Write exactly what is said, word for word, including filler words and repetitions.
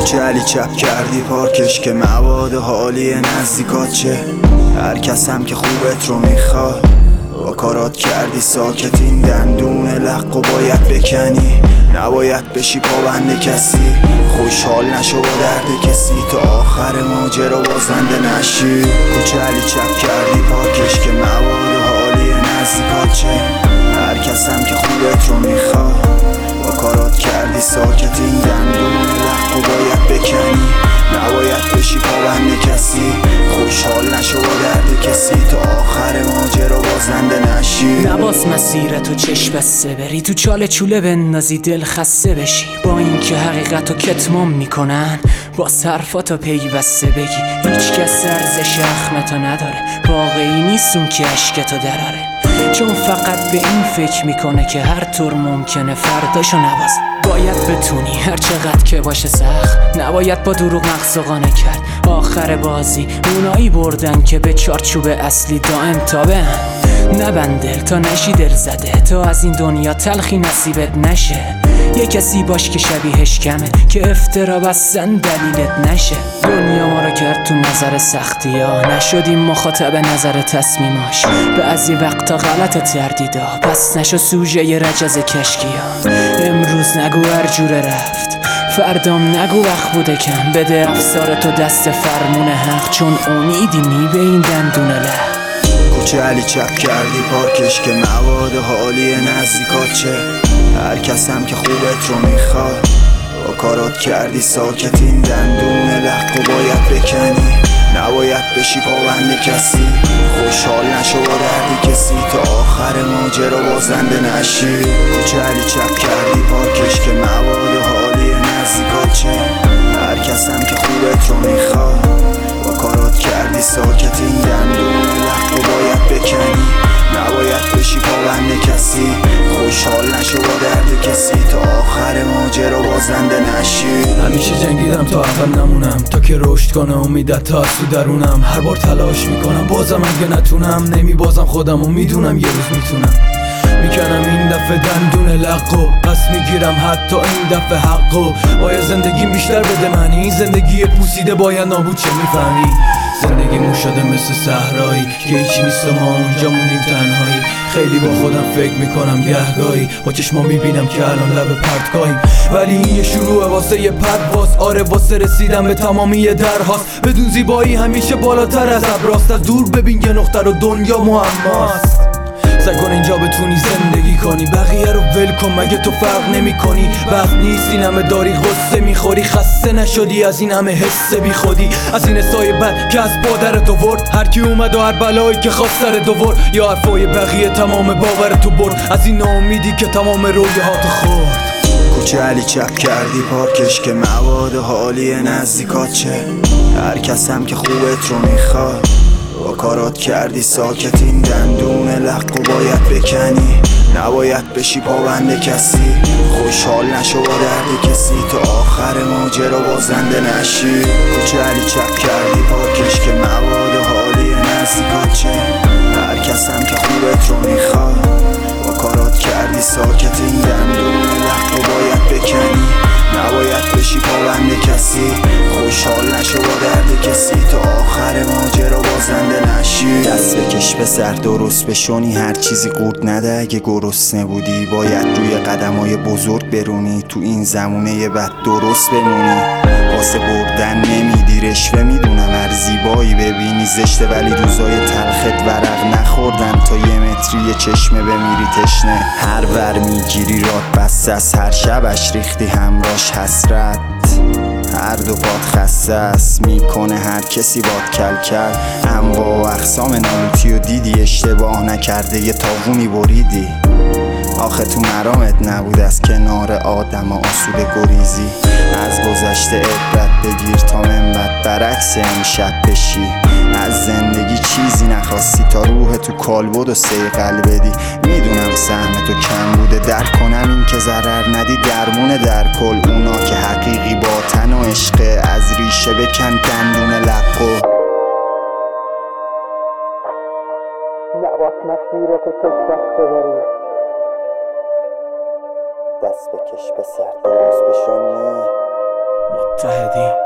کوچه علی چپ کردی پارکش که مواد حالی نزدیکات چه. هر کس هم که خوبت رو میخواد با کارات کردی ساکت. این دندون لق و باید بکنی، نباید بشی پابند کسی. خوشحال نشو با درد کسی تا آخر ماجرا بازنده نشی. کوچه علی چپ کردی پارکش که مواد حالی نزدیکات چه. هر کس هم که خوبت رو میخواد با کارات کردی ساکت. این دندون لق و باید بکنی، نباید بشی پابند کسی. خوشحال نشو با درد کسی تا آخر ماجرا بازنده نشی. نباز مسیرتو چشم بسته بری، تو چاله چوله بندازی دل خسته بشی. با اینکه حقیقتو کتمان میکنن با حرفاتو پیوسته بگی. هیچ کس ارزش اخمتو نداره، واقعی نیست اون که عشقتو دراره. چون فقط به این فکر میکنه که هر طور ممکنه فرداشو نباز. باید بتونی هر چقدر که باشه سخت، نباید با دروغ مغز و قانع کرد. آخر بازی اونایی بردن که به چارچوب اصلی دائم تابعن. نبند دل تا نشی دل زده، تا از این دنیا تلخی نصیبت نشه. یه کسی باش که شبیهش کمه، که افترا بستن دلیلت نشه. دنیا ما رو کرد تو نظر سختی ها، نشدیم مخاطب نظر تصمیماش. بعضی وقتا غلط تردیدا، پس نشو سوژه ی رجز کشکی ها. امروز نگو هر جوره رفت، فردام نگو وقت بوده کم. بده افسارتو دست فرمون حق، چون امیدی می به این دندون لق. کوچه علی چپ کردی پارکش که مواد حالی نزدیکات چه. هر کس هم که خوبت رو میخواد با کارات کردی ساکت. این دندون لق و باید بکنی، نباید بشی پابند کسی. خوشحال نشو با درد کسی تا آخر ماجرا بازنده نشی. کوچه علی چپ کردی پارکش که مواد حالی نزدیکات چه. هر کس هم که خوبت رو میخواد با کارات کردی ساکت. این دندون لق و باید بکنی، نباید بشی پابند کسی. خوشحال نشو با درد کسی تا آخر ماجرا بازنده نشی. همیشه جنگیدم تا عقب نمونم، تا که رشد کنه امیدت تا از تو درونم. هر بار تلاش میکنم بازم اگه نتونم، نمی بازم خودم و میدونم یه روز میتونم. میکنم این دفعه دندون لقو، پس میگیرم حتی این دفعه حقو. باید زندگیم بیشتر بده معنی، زندگی پوسیده باید نابود چه میفهمی. زندگیمون شده مثل صحرایی که هیچی نیست و ما اونجا موندیم تنهایی. خیلی با خودم فکر میکنم گهگاهی، با چشما میبینم که الان لب پرتگاهیم. ولی این یه شروع واسه یه پرواز، آره واسه رسیدن به تمامی درهاست. بدون زیبایی همیشه بالاتر از ابراست، از دور ببین یه نقطه رو دنیا معماست. سعی کن اینجا بتونی زندگی کنی، بقیه رو ول کن مگه تو فرق نمی کنی. وقت نیست این همه داری غصه میخوری، خسته نشدی از این همه حس بی خودی. از این حسای بد که از پادرت آورد، هر کی اومد و هر بلایی که خواست سر دوور. یا حرفای بقیه تمام باور تو برد، از این ناامیدی که تمام رویاهاتو خورد. کوچه علی چپ کردی پارکش که مواد حالی نزدیکات چه. هر کس هم که خوبت رو میخواد با کارات کردی ساکت. این دندون لق و باید بکنی، نباید بشی پابند کسی. خوشحال نشو با درد کسی تا آخر ماجرا بازنده نشی. کوچه علی چپ کردی پارکش که مواد حالی نزدیکات چه. هر کس هم که خوبت رو میخواد با کارات کردی ساکت. این دندون لق و باید بکنی، نباید بشی پابند کسی. خوشحال نشو با درد کسی تا آخر ماجرا بازنده نشی. دست بکش به سر درست بشونی، هر چیزی قورت نده. اگه گرسنه بودی باید روی قدمای بزرگ برونی، تو این زمونه بد درست بمونی. واسه بردن نمیدی رشوه، میدونم هر زیبایی ببینی زشته، ولی روزای تلخت ورق نخوردن تا یه متری یه چشمه بمیری تشنه. هر ور میگیری رات بسته است، هر شبش ریختی همراش حسرت. هر دو پات خسته است، میکنه هر کسی باد کل کرد. انواع و اقسام ناموتی و دیدی، اشتباه نکرده یه تاوونی بریدی. آخه تو مرامت نبود از کنار آدم آسوده گریزی. از گذشته عبرت بگیر تا منبت برعکس امشب بشی. از زندگی چیزی نخواستی تا روح تو کالبد و سیقل بدی. میدونم سهم تو کم بوده، درک کنم این که ضرر ندی درمونه در کل. اونا که حقیقی باطن و عشقه، از ریشه بکن دندون لقو. نباس مسیرتو چشم بسته بری، دست بکش به سر درست بشونی. ته دین